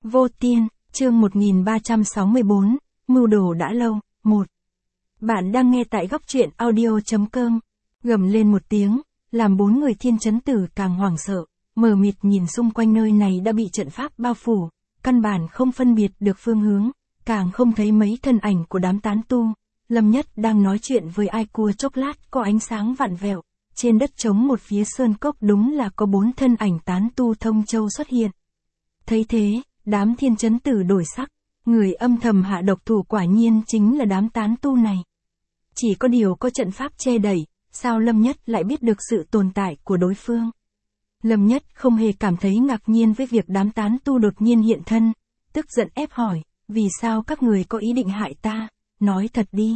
Vô Tiên, chương 1364, mưu đồ đã lâu, 1. Bạn đang nghe tại góc truyện audio.com. Gầm lên một tiếng, làm bốn người Thiên Chấn Tử càng hoảng sợ, mờ mịt nhìn xung quanh nơi này đã bị trận pháp bao phủ, căn bản không phân biệt được phương hướng, càng không thấy mấy thân ảnh của đám tán tu. Lâm Nhất đang nói chuyện với ai cua chốc lát có ánh sáng vặn vẹo, trên đất trống một phía sơn cốc đúng là có 4 thân ảnh tán tu Thông Châu xuất hiện. Thấy thế, đám Thiên Chấn Tử đổi sắc, người âm thầm hạ độc thủ quả nhiên chính là đám tán tu này. Chỉ có điều có trận pháp che đẩy, sao Lâm Nhất lại biết được sự tồn tại của đối phương? Lâm Nhất không hề cảm thấy ngạc nhiên với việc đám tán tu đột nhiên hiện thân, tức giận ép hỏi, vì sao các người có ý định hại ta, nói thật đi.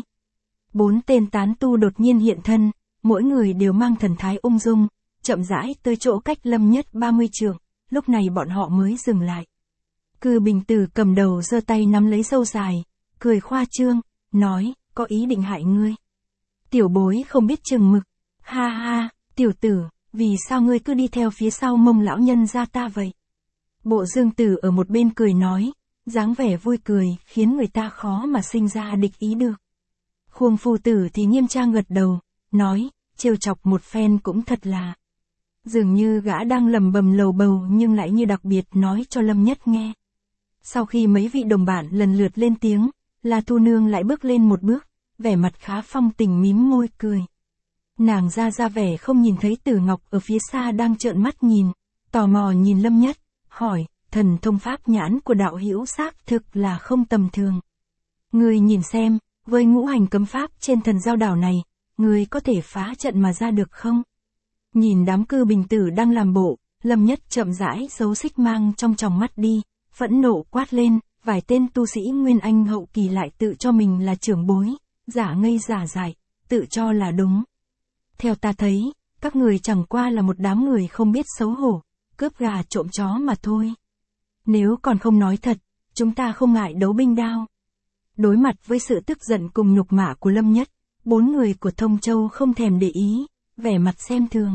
4 tên tán tu đột nhiên hiện thân, mỗi người đều mang thần thái ung dung, chậm rãi tới chỗ cách Lâm Nhất 30 trượng, lúc này bọn họ mới dừng lại. Cư Bình Tử cầm đầu giơ tay nắm lấy râu dài, cười khoa trương, nói, có ý định hại ngươi. Tiểu bối không biết chừng mực, ha ha, tiểu tử, vì sao ngươi cứ đi theo phía sau Mông lão nhân gia ta vậy? Bộ Dương Tử ở một bên cười nói, dáng vẻ vui cười khiến người ta khó mà sinh ra địch ý được. Khuông Phu Tử thì nghiêm trang gật đầu, nói, trêu chọc một phen cũng thật là. Dường như gã đang lầm bầm lầu bầu nhưng lại như đặc biệt nói cho Lâm Nhất nghe. Sau khi mấy vị đồng bạn lần lượt lên tiếng, La Thu Nương lại bước lên một bước, vẻ mặt khá phong tình mím môi cười. Nàng ra vẻ không nhìn thấy Tử Ngọc ở phía xa đang trợn mắt nhìn, tò mò nhìn Lâm Nhất, hỏi, thần thông pháp nhãn của đạo hữu xác thực là không tầm thường. Ngươi nhìn xem, với ngũ hành cấm pháp trên thần giao đảo này, ngươi có thể phá trận mà ra được không? Nhìn đám Cư Bình Tử đang làm bộ, Lâm Nhất chậm rãi giấu xích mang trong tròng mắt đi, phẫn nộ quát lên, vài tên tu sĩ Nguyên Anh hậu kỳ lại tự cho mình là trưởng bối, giả ngây giả dại, tự cho là đúng. Theo ta thấy, các người chẳng qua là một đám người không biết xấu hổ, cướp gà trộm chó mà thôi. Nếu còn không nói thật, chúng ta không ngại đấu binh đao. Đối mặt với sự tức giận cùng nhục mạ của Lâm Nhất, 4 người của Thông Châu không thèm để ý, vẻ mặt xem thường.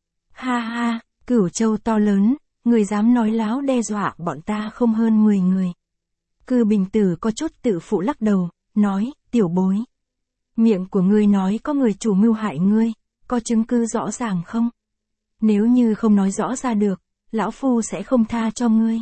Ha ha, Cửu Châu to lớn, người dám nói láo đe dọa bọn ta không hơn 10 người. Cư Bình Tử có chút tự phụ lắc đầu, nói, tiểu bối. Miệng của ngươi nói có người chủ mưu hại ngươi, có chứng cứ rõ ràng không? Nếu như không nói rõ ra được, lão phu sẽ không tha cho ngươi.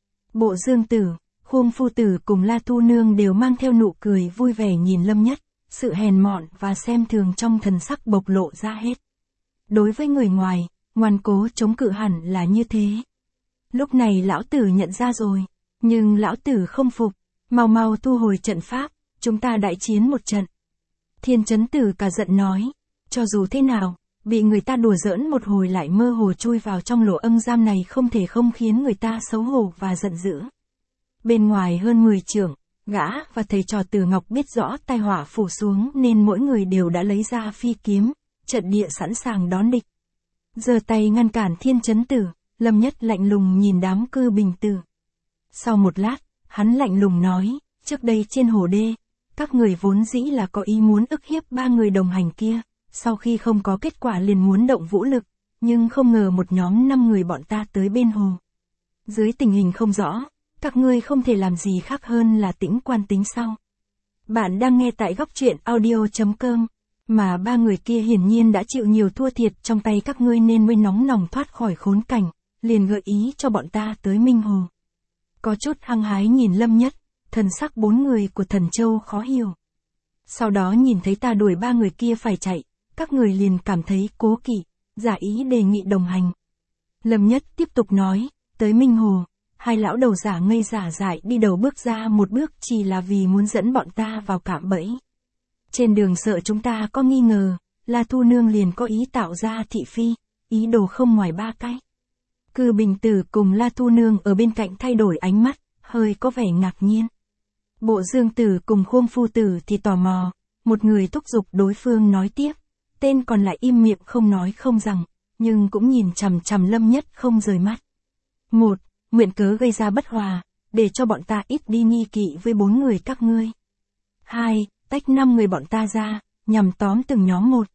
Bộ Dương Tử, Khuông Phu Tử cùng La Thu Nương đều mang theo nụ cười vui vẻ nhìn Lâm Nhất, sự hèn mọn và xem thường trong thần sắc bộc lộ ra hết. Đối với người ngoài, ngoan cố chống cự hẳn là như thế. Lúc này lão tử nhận ra rồi, nhưng lão tử không phục, mau thu hồi trận pháp, chúng ta đại chiến một trận. Thiên Chấn Tử cả giận nói, cho dù thế nào, bị người ta đùa giỡn một hồi lại mơ hồ chui vào trong lỗ âm giam này không thể không khiến người ta xấu hổ và giận dữ. Bên ngoài hơn 10 trượng, gã và thầy trò Tử Ngọc biết rõ tai họa phủ xuống nên mỗi người đều đã lấy ra phi kiếm, trận địa sẵn sàng đón địch. Giơ tay ngăn cản Thiên Chấn Tử, Lâm Nhất lạnh lùng nhìn đám Cư Bình Tử. Sau một lát, hắn lạnh lùng nói, trước đây trên hồ đê, các người vốn dĩ là có ý muốn ức hiếp 3 người đồng hành kia, sau khi không có kết quả liền muốn động vũ lực, nhưng không ngờ một nhóm 5 người bọn ta tới bên hồ. Dưới tình hình không rõ, các ngươi không thể làm gì khác hơn là tĩnh quan tính sau. Bạn đang nghe tại góc truyện audio.com, mà 3 người kia hiển nhiên đã chịu nhiều thua thiệt trong tay các ngươi nên mới nóng lòng thoát khỏi khốn cảnh, liền gợi ý cho bọn ta tới Minh Hồ. Có chút hăng hái nhìn Lâm Nhất, thần sắc 4 người của Thần Châu khó hiểu. Sau đó nhìn thấy ta đuổi 3 người kia phải chạy, các người liền cảm thấy cố kỵ, giả ý đề nghị đồng hành. Lâm Nhất tiếp tục nói, tới Minh Hồ, 2 lão đầu giả ngây giả dại đi đầu bước ra một bước chỉ là vì muốn dẫn bọn ta vào cạm bẫy. Trên đường sợ chúng ta có nghi ngờ, La Thu Nương liền có ý tạo ra thị phi, ý đồ không ngoài 3 cái. Cư Bình Tử cùng La Thu Nương ở bên cạnh thay đổi ánh mắt, hơi có vẻ ngạc nhiên. Bộ Dương Tử cùng Khuông Phu Tử thì tò mò, một người thúc giục đối phương nói tiếp, tên còn lại im miệng không nói không rằng, nhưng cũng nhìn chằm chằm Lâm Nhất không rời mắt. 1. Nguyện cớ gây ra bất hòa, để cho bọn ta ít đi nghi kỵ với 4 người các ngươi. 2. Tách 5 người bọn ta ra, nhằm tóm từng nhóm một.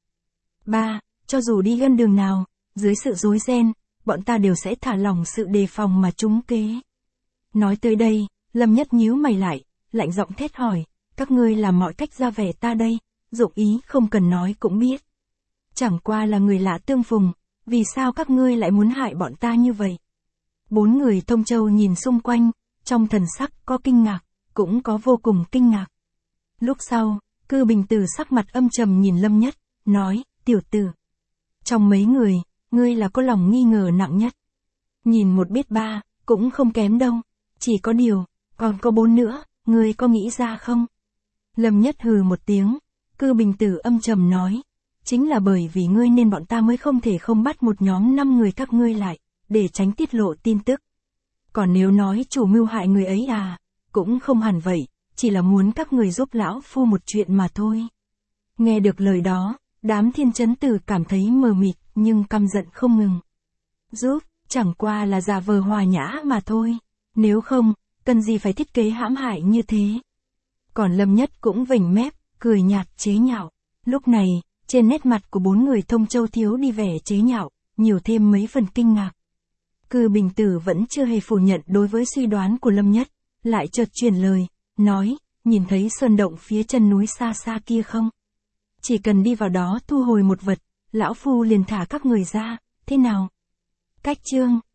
3. Cho dù đi gân đường nào, dưới sự rối ren, bọn ta đều sẽ thả lỏng sự đề phòng mà trúng kế. Nói tới đây, Lâm Nhất nhíu mày lại, lạnh giọng thét hỏi, các ngươi làm mọi cách ra vẻ ta đây, dụng ý không cần nói cũng biết. Chẳng qua là người lạ tương phùng, vì sao các ngươi lại muốn hại bọn ta như vậy? 4 người Thông Châu nhìn xung quanh, trong thần sắc có kinh ngạc, cũng có vô cùng kinh ngạc. Lúc sau, Cư Bình Tử sắc mặt âm trầm nhìn Lâm Nhất, nói, tiểu tử. Trong mấy người, ngươi là có lòng nghi ngờ nặng nhất. Nhìn một biết ba, cũng không kém đâu, chỉ có điều, còn có 4 nữa, ngươi có nghĩ ra không? Lâm Nhất hừ một tiếng, Cư Bình Tử âm trầm nói, chính là bởi vì ngươi nên bọn ta mới không thể không bắt một nhóm 5 người các ngươi lại, để tránh tiết lộ tin tức. Còn nếu nói chủ mưu hại người ấy à, cũng không hẳn vậy, chỉ là muốn các người giúp lão phu một chuyện mà thôi. Nghe được lời đó, đám Thiên Chấn Tử cảm thấy mờ mịt, nhưng căm giận không ngừng. Giúp, chẳng qua là giả vờ hòa nhã mà thôi, nếu không, cần gì phải thiết kế hãm hại như thế. Còn Lâm Nhất cũng vểnh mép, cười nhạt chế nhạo. Lúc này, trên nét mặt của 4 người Thông Châu thiếu đi vẻ chế nhạo, nhiều thêm mấy phần kinh ngạc. Cư Bình Tử vẫn chưa hề phủ nhận đối với suy đoán của Lâm Nhất, lại chợt chuyển lời, nói, nhìn thấy sơn động phía chân núi xa xa kia không? Chỉ cần đi vào đó thu hồi một vật, lão phu liền thả các người ra, thế nào? Cách chương